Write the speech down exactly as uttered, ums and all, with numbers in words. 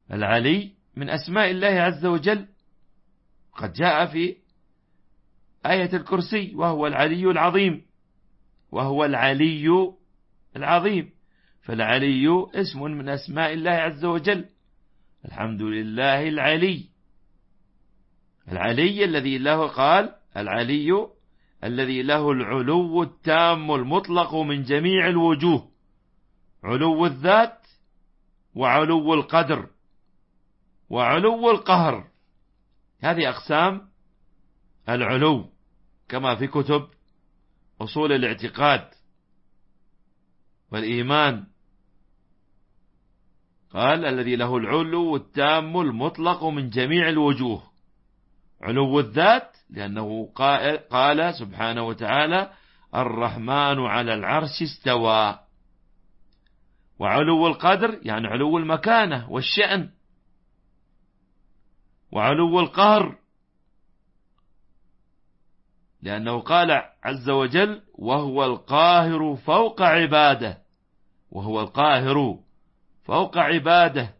العلي من أسماء الله عز وجل، قد جاء في آية الكرسي: وهو العلي العظيم، وهو العلي العظيم. فالعلي اسم من أسماء الله عز وجل. الحمد لله العلي، العلي الذي له، قال العلي الذي له العلو التام المطلق من جميع الوجوه، علو الذات وعلو القدر وعلو القهر. هذه أقسام العلو كما في كتب أصول الاعتقاد والإيمان. قال الذي له العلو التام المطلق من جميع الوجوه، علو الذات لأنه قال سبحانه وتعالى: الرحمن على العرش استوى. وعلو القدر يعني علو المكانة والشأن. وعلو القهر لأنه قال عز وجل: وهو القاهر فوق عباده، وهو القاهر فوق عباده.